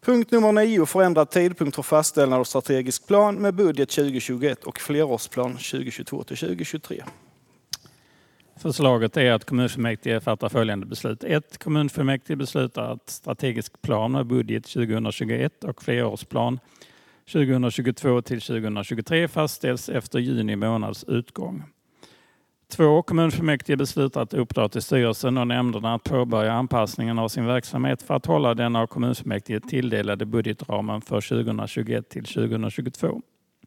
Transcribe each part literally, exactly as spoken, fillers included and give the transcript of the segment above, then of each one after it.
Punkt nummer nio, förändrad tidpunkt för fastställande av strategisk plan med budget tjugo tjugoett och flerårsplan tjugo tjugotvå till tjugo tjugotre. Förslaget är att kommunfullmäktige fattar följande beslut. ett. Kommunfullmäktige beslutar att strategisk plan med budget tjugo tjugoett och flerårsplan tjugo tjugotvå till tjugo tjugotre fastställs efter juni månads utgång. två. Kommunfullmäktige beslutar att uppdra till styrelsen och nämnderna att påbörja anpassningen av sin verksamhet för att hålla den av kommunfullmäktige tilldelade budgetramen för tjugo tjugoett till tjugo tjugotvå.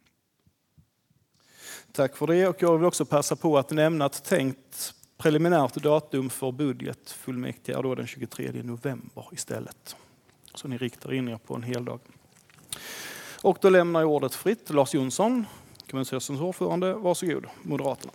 Tack för det, och jag vill också passa på att nämna att tänkt preliminärt datum för budgetfullmäktige är då den tjugotredje november istället. Så ni riktar in er på en hel dag. Och då lämnar jag ordet fritt. Lars Jonsson, kommunstyrelsens ordförande, varsågod, Moderaterna.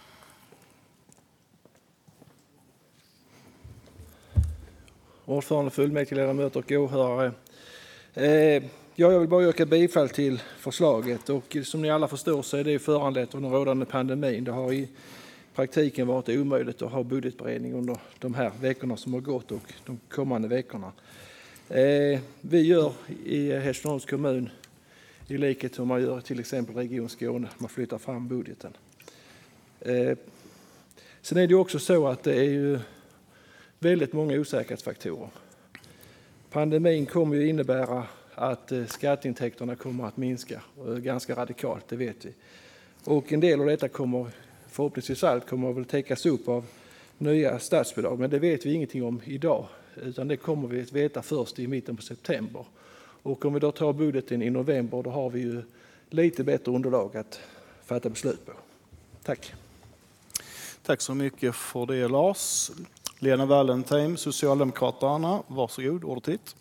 Ordförande, fullmäktigeledamöter och åhörare. Eh, jag vill bara yrka bifall till förslaget, och som ni alla förstår så är det föranlett av den rådande pandemin. Det har i praktiken varit omöjligt att ha budgetberedning under de här veckorna som har gått och de kommande veckorna. Eh, vi gör i Hässleholms kommun i likhet som man gör till exempel Region Skåne, man flyttar fram budgeten. Eh, sen är det också så att det är ju väldigt många osäkerhetsfaktorer. Pandemin kommer ju innebära att skatteintäkterna kommer att minska ganska radikalt, det vet vi. Och en del av detta kommer förhoppningsvis allt kommer väl täckas upp av nya statsbidrag, men det vet vi ingenting om idag, utan det kommer vi att veta först i mitten på september. Och om vi då tar budgeten i november, då har vi ju lite bättre underlag att fatta beslut på. Tack. Tack så mycket för det, Lars. Lena Wallentheim, Socialdemokraterna, varsågod, ordet hit.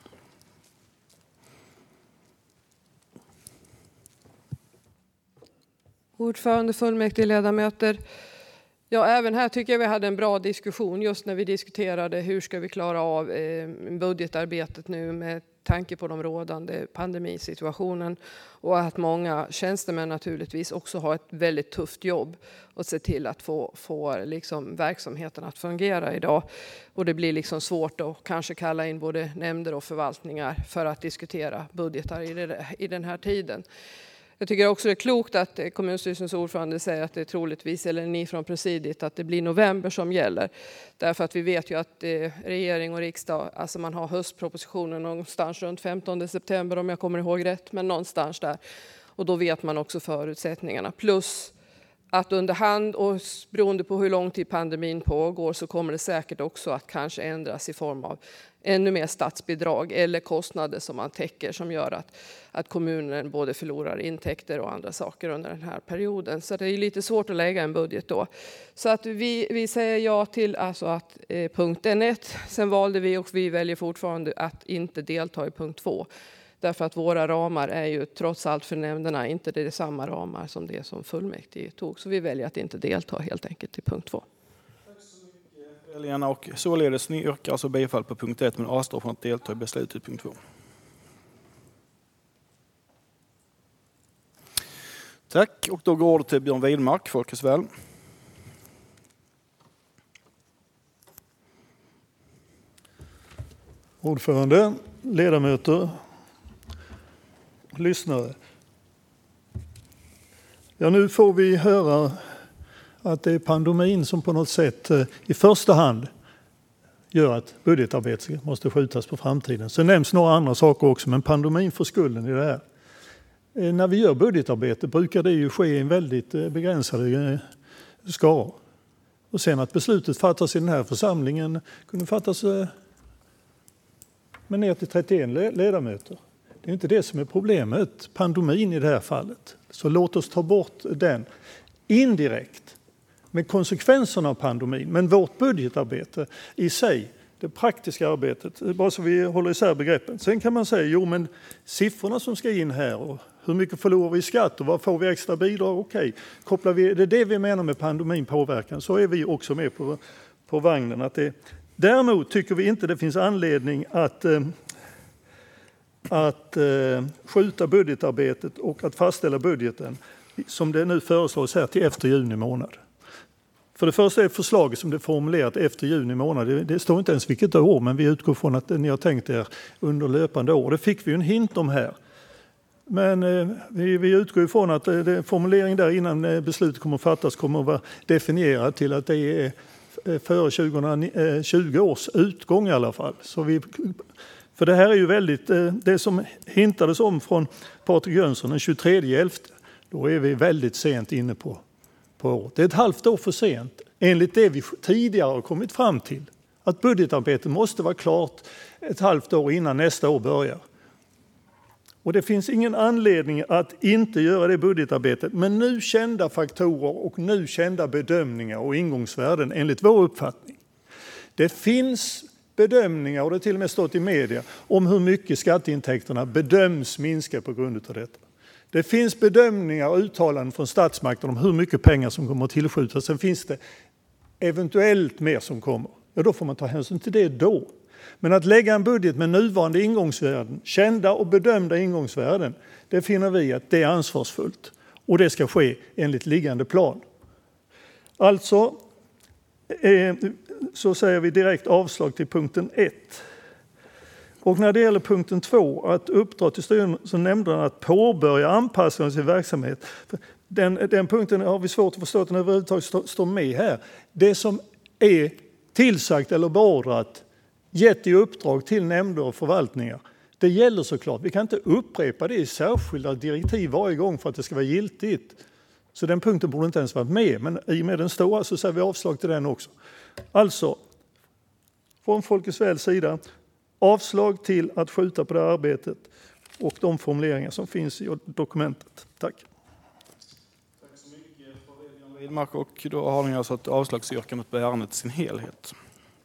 Ordförande, fullmäktige, ledamöter. Ja, även här tycker jag vi hade en bra diskussion just när vi diskuterade hur ska vi klara av eh, budgetarbetet nu med tanke på de rådande pandemisituationen, och att många tjänstemän naturligtvis också har ett väldigt tufft jobb och se till att få, få liksom verksamheten att fungera idag. Och det blir liksom svårt att kanske kalla in både nämnder och förvaltningar för att diskutera budgetar i, det, i den här tiden. Jag tycker också det är klokt att kommunstyrelsens ordförande säger att det är troligtvis, eller ni från presidiet, att det blir november som gäller. Därför att vi vet ju att eh, regering och riksdag, alltså man har höstpropositionen någonstans runt femtonde september om jag kommer ihåg rätt, men någonstans där. Och då vet man också förutsättningarna. Plus att under hand och beroende på hur lång tid pandemin pågår så kommer det säkert också att kanske ändras i form av ännu mer statsbidrag eller kostnader som man täcker som gör att, att kommunen både förlorar intäkter och andra saker under den här perioden. Så det är lite svårt att lägga en budget då. Så att vi, vi säger ja till alltså att eh, punkten ett. Sen valde vi, och vi väljer fortfarande, att inte delta i punkt två. Därför att våra ramar är ju trots allt för nämnderna inte det samma ramar som det som fullmäktige tog. Så vi väljer att inte delta helt enkelt i punkt två. Tack så mycket, Elena. Och således ni yrkar alltså bifall på punkt ett men avstår från att delta i beslutet i punkt två. Tack, och då går det till Björn Widmark, Folkets väl. Ordförande, ledamöter, lyssnare. Ja, nu får vi höra att det är pandemin som på något sätt i första hand gör att budgetarbetet måste skjutas på framtiden. Så nämns några andra saker också, men pandemin får skulden i det här. När vi gör budgetarbete brukar det ju ske i en väldigt begränsad skara. Och sen att beslutet fattas i den här församlingen kunde fattas med ner till trettioen ledamöter. Det är inte det som är problemet, pandemin i det här fallet. Så låt oss ta bort den indirekt med konsekvenserna av pandemin. Men vårt budgetarbete i sig, det praktiska arbetet, bara så vi håller isär begreppen. Sen kan man säga, jo men siffrorna som ska in här och hur mycket förlorar vi i skatt och vad får vi extra bidrag? Okej, kopplar vi, det är det vi menar med pandemin påverkan, så är vi också med på, på vagnen. Att det, däremot tycker vi inte det finns anledning att... Eh, att eh, skjuta budgetarbetet och att fastställa budgeten som det nu föreslås här till efter juni månad. För det första är förslaget som det är formulerat efter juni månad. Det, det står inte ens vilket år, men vi utgår från att ni har tänkt er under löpande år. Det fick vi en hint om här. Men eh, vi, vi utgår ifrån att eh, det, formulering där innan eh, beslutet kommer att fattas kommer att vara definierad till att det är eh, före tjugo års utgång i alla fall. Så vi, för det här är ju väldigt, eh, det som hintades om från Patrik Jönsson den tjugotredje elfte, då är vi väldigt sent inne på, på året. Det är ett halvt år för sent, enligt det vi tidigare har kommit fram till. Att budgetarbetet måste vara klart ett halvt år innan nästa år börjar. Och det finns ingen anledning att inte göra det budgetarbetet med nu kända faktorer och nu kända bedömningar och ingångsvärden enligt vår uppfattning. Det finns bedömningar, och det har till och med stått i media, om hur mycket skatteintäkterna bedöms minska på grund av detta. Det finns bedömningar och uttalanden från statsmakten om hur mycket pengar som kommer att tillskjutas. Sen finns det eventuellt mer som kommer. Ja, då får man ta hänsyn till det då. Men att lägga en budget med nuvarande ingångsvärden, kända och bedömda ingångsvärden, det finner vi att det är ansvarsfullt. Och det ska ske enligt liggande plan. Alltså eh, så säger vi direkt avslag till punkten ett. Och när det gäller punkten två, att uppdra till styrelsen nämnderna att påbörja anpassningen av sin verksamhet. Den, den punkten har vi svårt att förstå att den överhuvudtaget står, står med här. Det som är tillsagt eller beordrat, gett i uppdrag till nämnder och förvaltningar, det gäller såklart. Vi kan inte upprepa det i särskilda direktiv varje gång för att det ska vara giltigt. Så den punkten borde inte ens vara med, men i och med den stora så säger vi avslag till den också. Alltså, från Folkets Väls sida, avslag till att skjuta på det här arbetet och de formuleringar som finns i dokumentet. Tack. Tack så mycket för det, Björn Widmark. Och då har ni alltså ett avslagsyrkande på ärendet i sin helhet.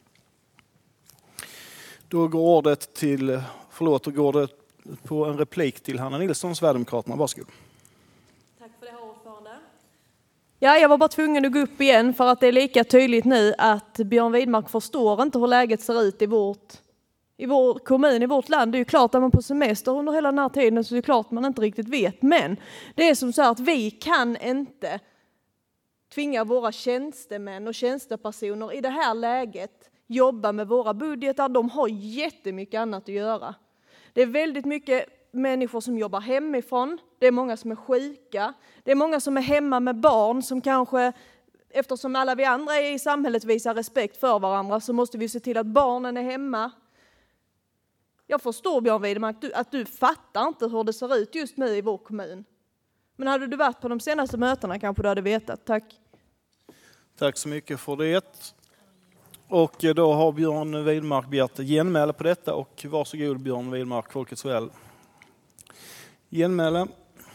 Då går ordet till, förlåt, då går det på en replik till Hanna Nilsson, Sverigedemokraterna. Varsågod. Tack för det, herr ordförande. Ja, jag var bara tvungen att gå upp igen för att det är lika tydligt nu att Björn Widmark förstår inte hur läget ser ut i vårt i vår kommun, i vårt land. Det är ju klart att man på semester under hela den här tiden så är det klart att man inte riktigt vet. Men det är som så att vi kan inte tvinga våra tjänstemän och tjänstepersoner i det här läget jobba med våra budgetar. De har jättemycket annat att göra. Det är väldigt mycket människor som jobbar hemifrån. Det är många som är sjuka. Det är många som är hemma med barn som kanske, eftersom alla vi andra i samhället visar respekt för varandra, så måste vi se till att barnen är hemma. Jag förstår, Björn Widmark, att du, att du fattar inte hur det ser ut just nu i vår kommun. Men hade du varit på de senaste mötena kanske du hade vetat. Tack. Tack så mycket för det. Och då har Björn Widmark begärt genmäle på detta. Och varsågod Björn Widmark, Folkets Väl. Genmäle.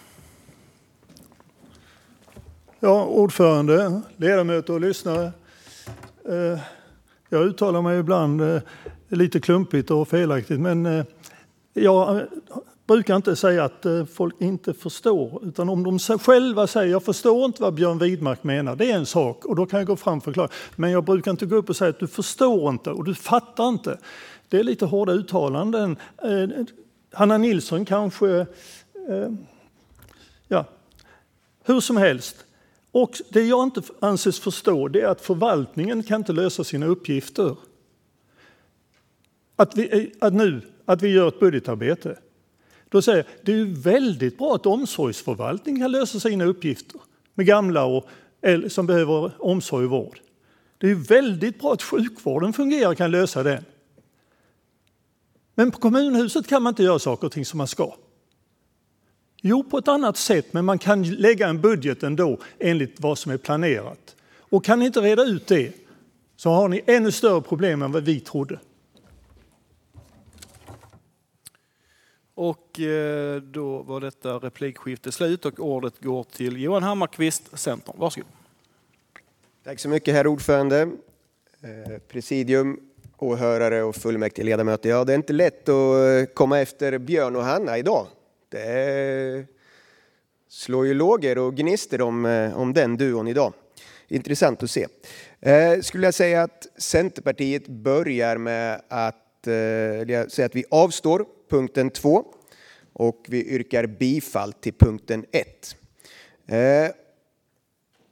Ja, ordförande, ledamöter och lyssnare. Jag uttalar mig ibland lite klumpigt och felaktigt, men jag brukar inte säga att folk inte förstår, utan om de själva säger jag förstår inte vad Björn Widmark menar, det är en sak och då kan jag gå fram och förklara. Men jag brukar inte gå upp och säga att du förstår inte och du fattar inte. Det är lite hårda uttalanden. Hanna Nilsson kanske, ja, hur som helst. Och det jag inte anses förstå, det är att förvaltningen kan inte lösa sina uppgifter. Att vi, att nu, att vi gör ett budgetarbete. Då säger jag, det är ju väldigt bra att omsorgsförvaltningen kan lösa sina uppgifter med gamla och, eller, som behöver omsorg och vård. Det är ju väldigt bra att sjukvården fungerar och kan lösa den. Men på kommunhuset kan man inte göra saker och ting som man ska. Jo, på ett annat sätt, men man kan lägga en budget ändå enligt vad som är planerat. Och kan ni inte reda ut det så har ni ännu större problem än vad vi trodde. Och då var detta replikskifte slut och ordet går till Johan Hammarkvist, Centern. Varsågod. Tack så mycket, herr ordförande, presidium, åhörare och fullmäktige ledamöter. Ja, det är inte lätt att komma efter Björn och Hanna idag. Det slår ju lågor och gnister om, om den duon idag. Intressant att se. Eh, skulle jag säga att Centerpartiet börjar med att eh, säga att vi avstår punkten två och vi yrkar bifall till punkten ett. Eh,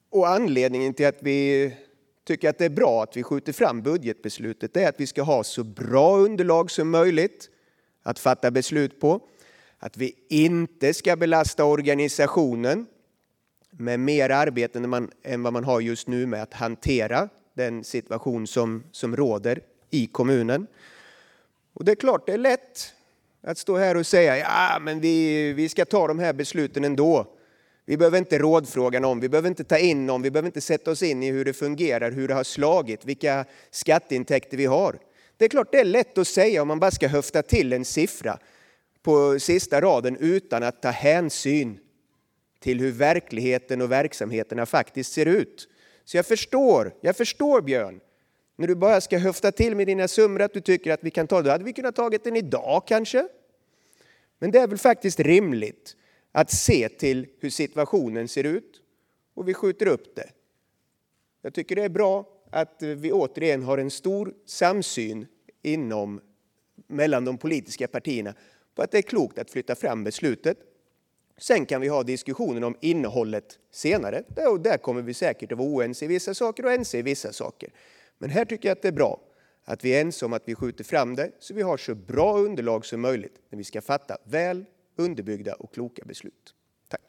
Och anledningen till att vi tycker att det är bra att vi skjuter fram budgetbeslutet är att vi ska ha så bra underlag som möjligt att fatta beslut på. Att vi inte ska belasta organisationen med mer arbete än, man, än vad man har just nu med att hantera den situation som, som råder i kommunen. Och det är klart, det är lätt att stå här och säga ja, men vi, vi ska ta de här besluten ändå. Vi behöver inte rådfråga någon, vi behöver inte ta in någon, vi behöver inte sätta oss in i hur det fungerar, hur det har slagit, vilka skatteintäkter vi har. Det är klart det är lätt att säga om man bara ska höfta till en siffra på sista raden utan att ta hänsyn till hur verkligheten och verksamheterna faktiskt ser ut. Så jag förstår, jag förstår Björn, när du bara ska höfta till med dina summor att du tycker att vi kan ta det. Hade vi kunnat tagit den idag kanske? Men det är väl faktiskt rimligt att se till hur situationen ser ut och vi skjuter upp det. Jag tycker det är bra att vi återigen har en stor samsyn inom, mellan de politiska partierna på att det är klokt att flytta fram beslutet. Sen kan vi ha diskussionen om innehållet senare. Och där kommer vi säkert att vara oense i vissa saker och ense i vissa saker. Men här tycker jag att det är bra att vi är ense om att vi skjuter fram det så vi har så bra underlag som möjligt när vi ska fatta väl underbyggda och kloka beslut. Tack.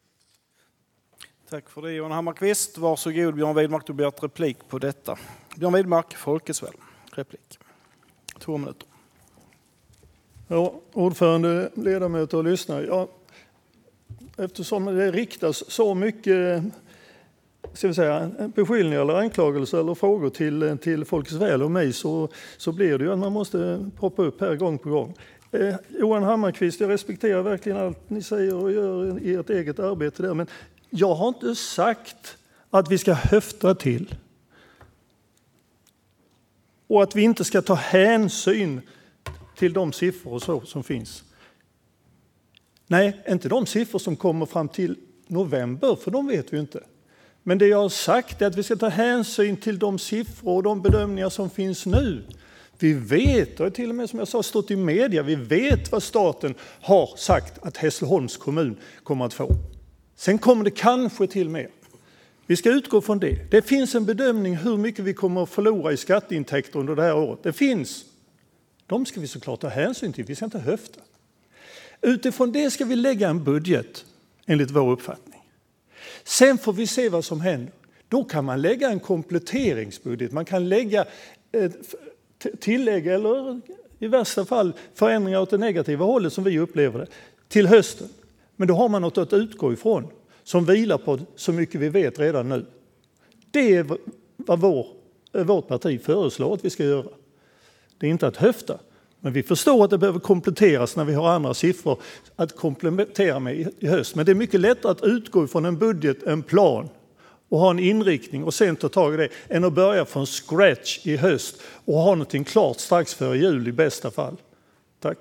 Tack för det Johan Hammarkvist. Varsågod Björn Widmark, du begärt replik på detta. Björn Widmark, Folkesväl. Replik. Två minuter. Ja, ordförande, ledamöter och lyssnare. Ja, eftersom det riktas så mycket ska vi säga, beskyllningar eller anklagelser eller frågor till, till Folkesväl och mig så, så blir det ju att man måste poppa upp här gång på gång. Eh, Johan Hammarkvist, jag respekterar verkligen allt ni säger och gör i ert eget arbete där, men jag har inte sagt att vi ska höfta till och att vi inte ska ta hänsyn till de siffror och så som finns. Nej, inte de siffror som kommer fram till november, för de vet vi inte. Men det jag har sagt är att vi ska ta hänsyn till de siffror och de bedömningar som finns nu. Vi vet, och till och med som jag sa stått i media, vi vet vad staten har sagt att Hässleholms kommun kommer att få. Sen kommer det kanske till mer. Vi ska utgå från det. Det finns en bedömning hur mycket vi kommer att förlora i skatteintäkter under det här året. Det finns. De ska vi såklart ta hänsyn till. Vi ska inte höfta. Utifrån det ska vi lägga en budget enligt vår uppfattning. Sen får vi se vad som händer. Då kan man lägga en kompletteringsbudget. Man kan lägga ett tillägg eller i värsta fall förändringar åt det negativa hållet som vi upplever det till hösten. Men då har man något att utgå ifrån som vilar på så mycket vi vet redan nu. Det är vad vår, vårt parti föreslår att vi ska göra. Det är inte att höfta, men vi förstår att det behöver kompletteras när vi har andra siffror att komplettera med i höst. Men det är mycket lättare att utgå ifrån en budget, en plan och ha en inriktning och sen ta tag i det än att börja från scratch i höst och ha någonting klart strax före jul i bästa fall. Tack.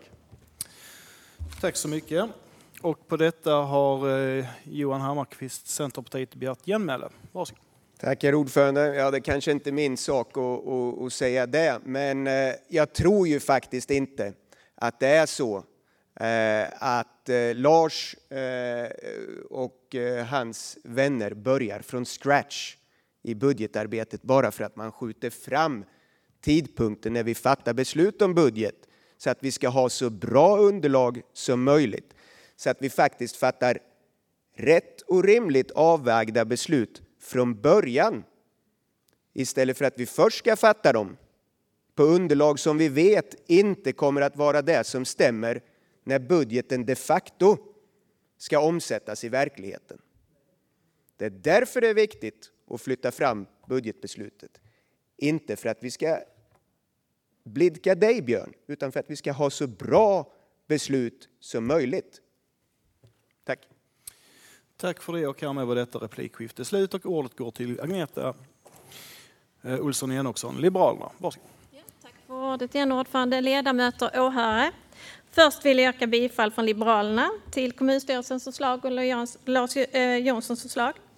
Tack så mycket. Och på detta har eh, Johan Hammarkvist, Centerpartiet, begärt genmäle. Varsågod. Tack herr ordförande. Ja, det kanske inte är min sak att, att, att säga det, men eh, jag tror ju faktiskt inte att det är så eh, att eh, Lars eh, och eh, hans vänner börjar från scratch i budgetarbetet bara för att man skjuter fram tidpunkten när vi fattar beslut om budget så att vi ska ha så bra underlag som möjligt. Så att vi faktiskt fattar rätt och rimligt avvägda beslut från början. Istället för att vi först ska fatta dem på underlag som vi vet inte kommer att vara det som stämmer när budgeten de facto ska omsättas i verkligheten. Det är därför det är viktigt att flytta fram budgetbeslutet. Inte för att vi ska blidka dig Björn, utan för att vi ska ha så bra beslut som möjligt. Tack. Tack för det och härmed var detta replikskifte slut och ordet går till Agneta eh, Olsson Enoksson, Liberalerna. Varsågod. Ja, tack för ordet igen ordförande, ledamöter och åhörare. Först vill jag yrka bifall från Liberalerna till kommunstyrelsens förslag och Lars Jonssons förslag.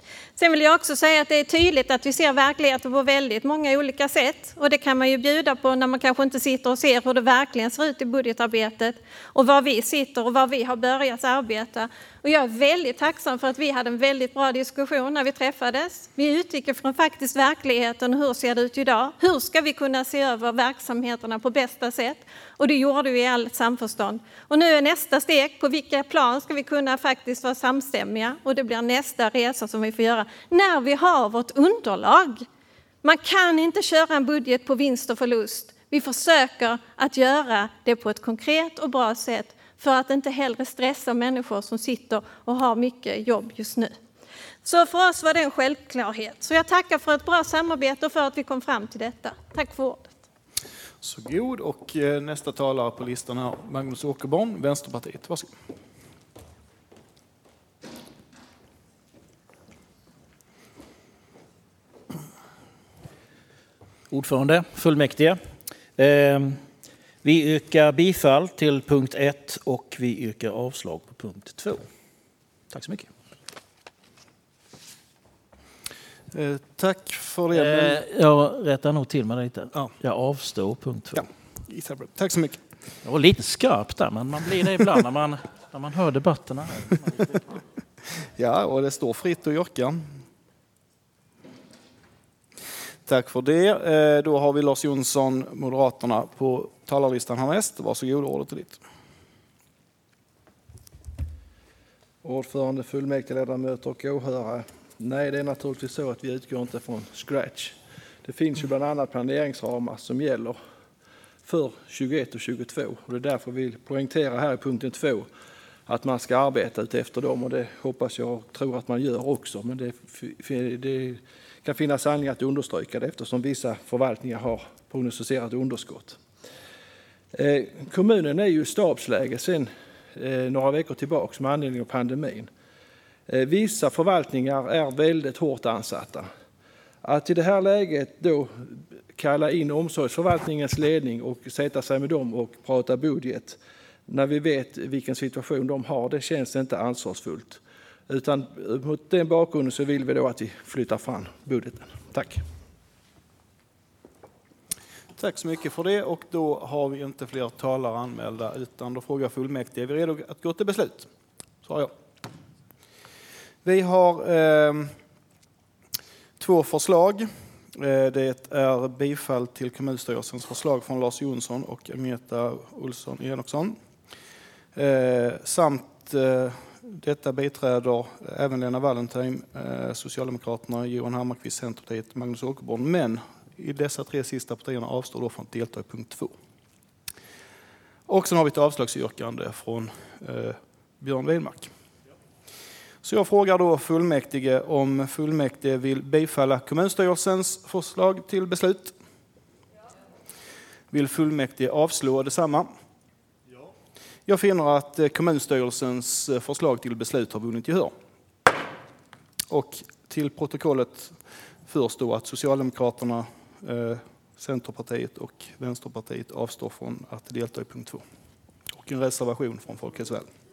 Sen vill jag också säga att det är tydligt att vi ser verkligheten på väldigt många olika sätt. Och det kan man ju bjuda på när man kanske inte sitter och ser hur det verkligen ser ut i budgetarbetet. Och var vi sitter och var vi har börjat arbeta. Och jag är väldigt tacksam för att vi hade en väldigt bra diskussion när vi träffades. Vi utgick från faktiskt verkligheten. Hur ser det ut idag? Hur ska vi kunna se över verksamheterna på bästa sätt? Och det gjorde vi i allt samförstånd. Och nu är nästa steg på vilka plan ska vi kunna faktiskt vara samstämmiga. Och det blir nästa resa som vi får göra när vi har vårt underlag. Man kan inte köra en budget på vinst och förlust. Vi försöker att göra det på ett konkret och bra sätt för att inte hellre stressa människor som sitter och har mycket jobb just nu. Så för oss var det en självklarhet. Så jag tackar för ett bra samarbete och för att vi kom fram till detta. Tack för ordet. Så god. Och nästa talare på listan är Magnus Åkerborn, Vänsterpartiet. Varsågod. Ordförande, fullmäktige. Eh, vi yrkar bifall till punkt ett och vi yrkar avslag på punkt två. Tack så mycket. Eh, tack för det. Eh, jag rättar nog till mig lite. Ja. Jag avstår punkt två. Ja, tack så mycket. Jag var lite skarp där, men man blir det ibland när man, när man hör debatterna. Ja, och det står fritt att yrka. Tack för det. Då har vi Lars Jonsson, Moderaterna, på talarlistan härnäst. Varsågod, ordet är ditt. Ordförande, fullmäktigeledamöter och åhörare. Nej, det är naturligtvis så att vi utgår inte från scratch. Det finns ju bland annat planeringsramar som gäller för tjugoett och tjugotvå. Och det är därför vi poängterar här i punkten två att man ska arbeta ut efter dem. Och det hoppas jag och tror att man gör också. Men det, det kan finnas anledning att understryka det eftersom vissa förvaltningar har prognostiserat underskott. Eh, kommunen är ju i stabsläge sedan eh, några veckor tillbaka med anledning av pandemin. Eh, vissa förvaltningar är väldigt hårt ansatta. Att i det här läget då kalla in omsorgsförvaltningens ledning och sätta sig med dem och prata budget när vi vet vilken situation de har, det känns inte ansvarsfullt. Utan mot den bakgrunden så vill vi då att vi flyttar fram budgeten. Tack. Tack så mycket för det, och då har vi inte fler talare anmälda utan då frågar fullmäktige, är vi redo att gå till beslut? Svarar jag. Vi har eh, två förslag. Det är bifall till kommunstyrelsens förslag från Lars Jonsson och Agneta Olsson Enoksson. Eh, samt eh, detta biträder även Lena Wallentheim, eh, Socialdemokraterna, Johan Hammarkvist, Centerpartiet, Magnus Åkerborn. Men i dessa tre sista partierna avstår då från att delta i punkt två. Och sen har vi ett avslagsyrkande från eh, Björn Widmark. Så jag frågar då fullmäktige om fullmäktige vill bifalla kommunstyrelsens förslag till beslut. Ja. Vill fullmäktige avslå detsamma? Ja. Jag finner att kommunstyrelsens förslag till beslut har vunnit gehör. Och till protokollet förs då att Socialdemokraterna, Centerpartiet och Vänsterpartiet avstår från att delta i punkt två. Och en reservation från Folkhälsoväl.